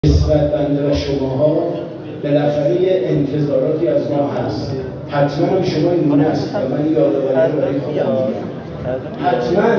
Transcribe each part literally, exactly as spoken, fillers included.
نسبت بنده و شماها بالاخره یه انتظاراتی از ما هست. حتما هم شما این هست و من یادآوری برای خودم میگم. حتما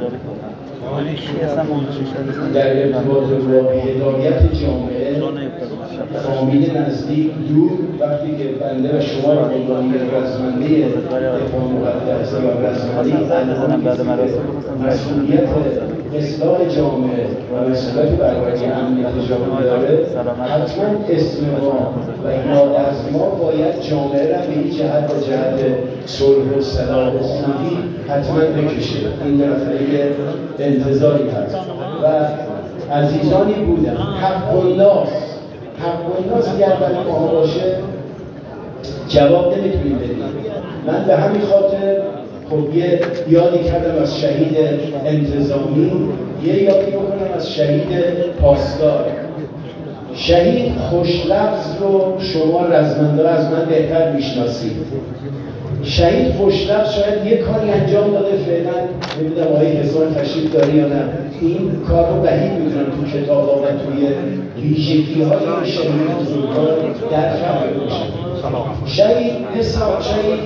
در ارتباط با هدایت جامعه فامیل نزدیک دور وقتی که بنده و شما را به عنوان رزمنده دفاع مقدس یا رزمنده مسئولیت اصلاح جامعه و مسئولیت برقراری امنیت جامعه داره، حتما اسم ما و یاد از ما باید جامعه را به این جهت و جهت صلح و صلاح و خوبی حتما بکشه. این بالاخره انتظاری هست و عزیزانی بودن. حق الناس حق الناس گردن ما باشه جواب نمیتونیم بدیم. من به همین خاطر خب یه یادی کردم از شهید انتظامی، یه یادی بکنم از شهید پاسدار. شهید خوشلفظ رو شما رزمنده از من بهتر میشناسید. شهید خوشلفظ شاید یه کاری انجام داده، فعلا نمیدونم آقای حسان تشریف داره یا نه، این کار رو بعید میدونم تو کتاب و توی ویژگی های این شهید بزرگوار در فرق باشه. شهید حسان شهید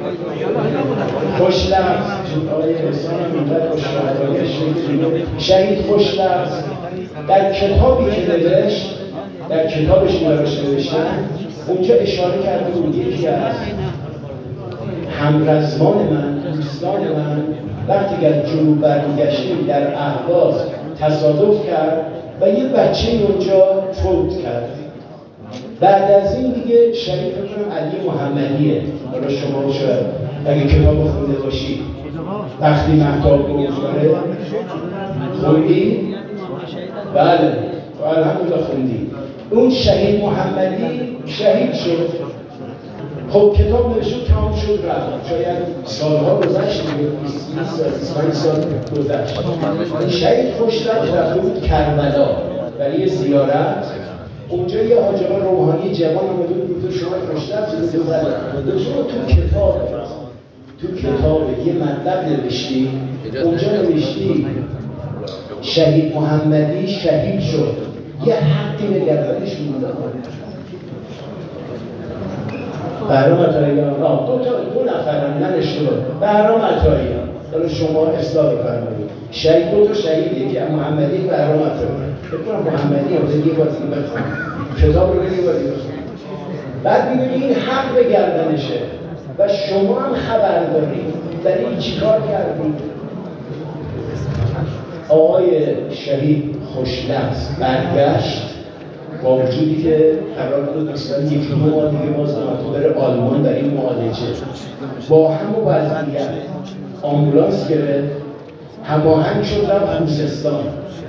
خوشلفظ آقای حسان میدونم شهید خوشلفظ در کتابی که نوشت، در کتابش براش نوشتن، اونجا اشاره کرده بود یکی از همرزمان من، دوستان من وقتی که جنوب برمیگشتیم در اهواز تصادف کرد و یه بچه اونجا فوت کرد. بعد از این دیگه شهید فکرم علی محمدیه، برای شما شاید اگه کتاب خونده باشید وقتی مهتاب بگذاره خوندی؟ بله الحمدلله خوندی. اون شهید محمدی شهید شد. خب کتاب نوشته تمام شد رفت، شاید سالها گذشت، بیست پنج سال گذشت. شهید خوشلفظ رفته بود کربلا برای زیارت. اونجا یه حاج آقا روحانی جوان اومده بود گفت شما خوشلفظ رو بده شما تو کتاب تو کتاب یه مطلب نوشتی، اونجا نوشتی شهید محمدی شهید شد، یه حقی به گردنش مونده. بهرام عطاییان دو تا دو نفرن من اشتباه بهرام عطاییان حالا شما اصلاح فرمایید. شهید دو تا شهیده که محمدی بهرام عطاییان فکر کنم محمدی هم دیگه باید بخونم کتاب رو دیگه باید بخونم. بعد می‌بینید این حق به گردنشه و شما هم خبر دارید در این چیکار کردید. آقای شهید خوشلفظ برگشت با وجودی که قرار بود مثلا یک دو ماه دیگه باز تو بره آلمان در این معالجه، با همون وضعیت آمبولانس گرفت، هماهنگ شد رفت خوزستان.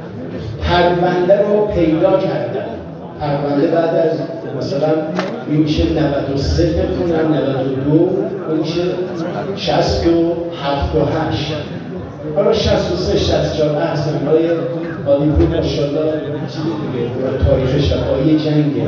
پرونده رو پیدا کردن. پرونده بعد از مثلا میشه نود و سه فکر کنم نود و دو میشه شصت و هفت و هشت، حالا شصت و سه شصت و چهار احسن های هالیوود ماشاءالله چیزی دیگه تاریخ شفاهی جنگه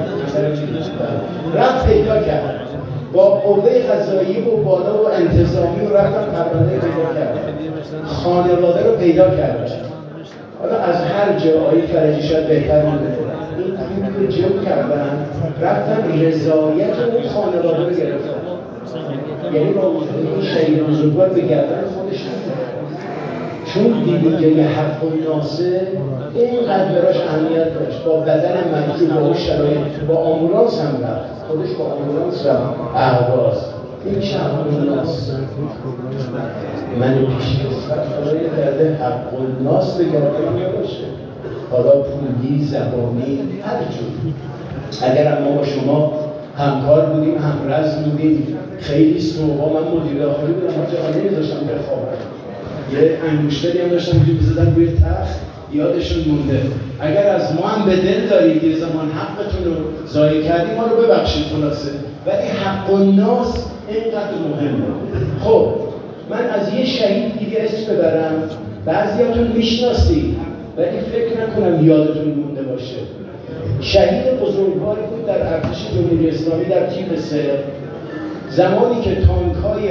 رفت پیدا کرد با قوه قضاییه و بالا و انتظامی و رفتن پرونده پیدا کرد، خانواده رو پیدا کرد. حالا از هر جایی فرجی شاید بهتر میدونه این این رو جمع کردن رفتن رضایت اون خانواده رو گرفتن، یعنی با وجود این شهید بزرگوار به گردن خودش چون دیدی که یه حق الناسه اینقدر براش اهمیت داشت، با بدن منفی با اون شرایط با آمبولانس هم رفت، خودش با آمبولانس رفت اهواز. این میشه حق الناس. من پیش کسفت خدای کرده حق الناس به گردن باشه، حالا پولی، زبانی، هر جور. اگر ما با شما همکار بودیم، همرز بودیم، خیلی صبحا من مدیر داخلی بودم، ما جا نمیذاشتم بخوابم، یه انگشتری هم داشتم که بزدن روی تخت یادشون مونده. اگر از ما هم به دل دارید یه زمان حقتون رو ضایع کردیم ما رو ببخشید خلاصه، ولی حق الناس اینقدر مهمه. خب من از یه شهید دیگه اسم ببرم، بعضیاتون میشناسید ولی فکر نکنم یادتون مونده باشه. شهید بزرگواری بود در ارتش جمهوری اسلامی در تیپ سه، زمانی که تانک‌های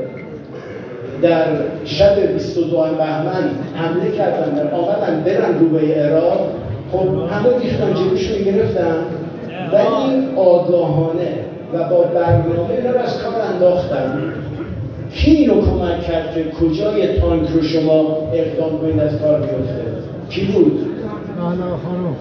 در شب بیست و دو بهمن حمله کردن در آمدن برن رو به عراق، خب همه ریختن جلوش رو گرفتن، ولی آگاهانه و با برنامه اینا رو از کار انداختن. کی اینو کمک کرد که کجای تانک رو شما اقدام کنید از کار بیفته؟ کی بود؟ آنا خانم.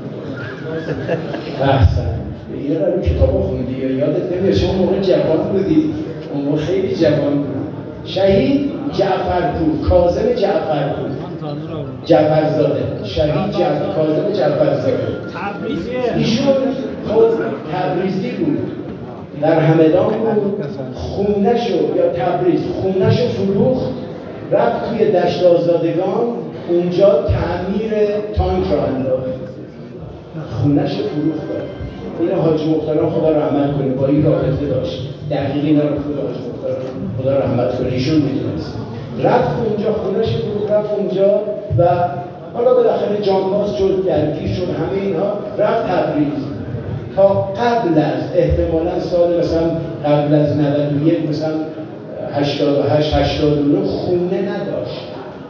احسن. یه رو کتابا خوندی یا یادت نمیاد؟ شما موقع جوان بودی، اون موقع خیلی جوان بود. شهید جعفرپور، کاظم جعفرپور، جعفرزاده، شهید جعفر کاظم جعفرزاده. ایشون خب تبریزی بود، در همدان بود، خونه‌شو یا تبریز خونه‌شو فروخت، رفت توی دشت آزادگان، اونجا تعمیر تانک را انداخت. خونه‌شو فروخت. این حاج مختارم خدا رحمت کنه با این رابطه داشت. دقیق اینا رو خدا حاج مختارم خدا رحمت کنه ایشون میدونست. رفت اونجا خونه‌ش فروخت، رفت اونجا و حالا بالاخره جانباز شد، درگیر شد، همه اینها رفت تبریز. تا قبل از احتمالاً سال مثلا قبل از نود و یک مثلا هشتاد و هشت هشتاد و نه خونه نداشت.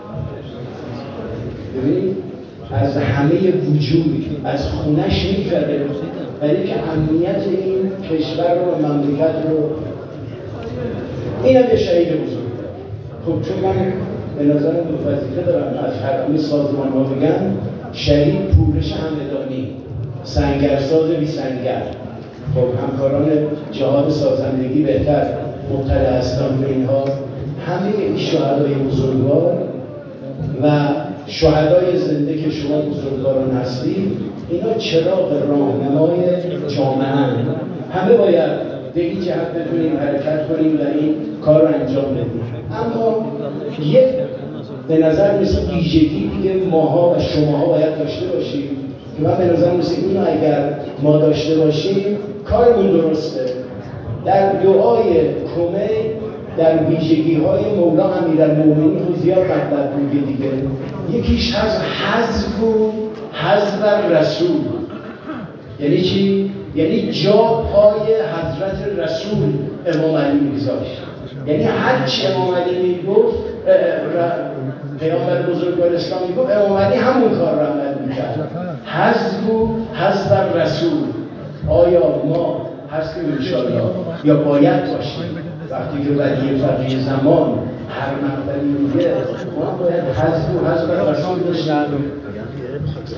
ببینید از همه وجود از خونش می‌گذره، ولی که امنیت این کشور رو و مملکت رو این هم یه شهید بزرگ داره. خب چون من به نظرم وظیفه دارم از حرمی سازمان ها بگم شهید پورش همدانی، سنگرساز بی سنگر. خب همکاران جهاد سازندگی بهتر مطلع هستن به اینها. همه این شهدای بزرگوار و شهدای زنده که شما بزرگواران هستید، اینا چراغ راهنمای جامعه هم. همه باید به این جهت بتونیم حرکت کنیم و این کار رو انجام بدیم. اما یک به نظر مثل ویژگی دیگه ماها و شماها باید داشته باشیم که من به نظر مثل اینو اگر ما داشته باشیم کارمون درسته. در دعای کمه در ویژگی های مولا امیرالمومنین رو زیاد مطلب میگه دیگه. یکیش هست حذف و حذف رسول. یعنی چی؟ یعنی جا پای حضرت رسول امام علی میگذاشت. یعنی هر چی امام علی میگفت پیامبر بزرگوار اسلام میگفت امام علی همون کار رو عمل میکرد. حذف و حذف رسول. آیا ما هستیم انشاءالله یا باید باشیم وقتی که ولی فقیه زمان هر مقدمی میگه ما باید حذف و حذف رسول داشتیم.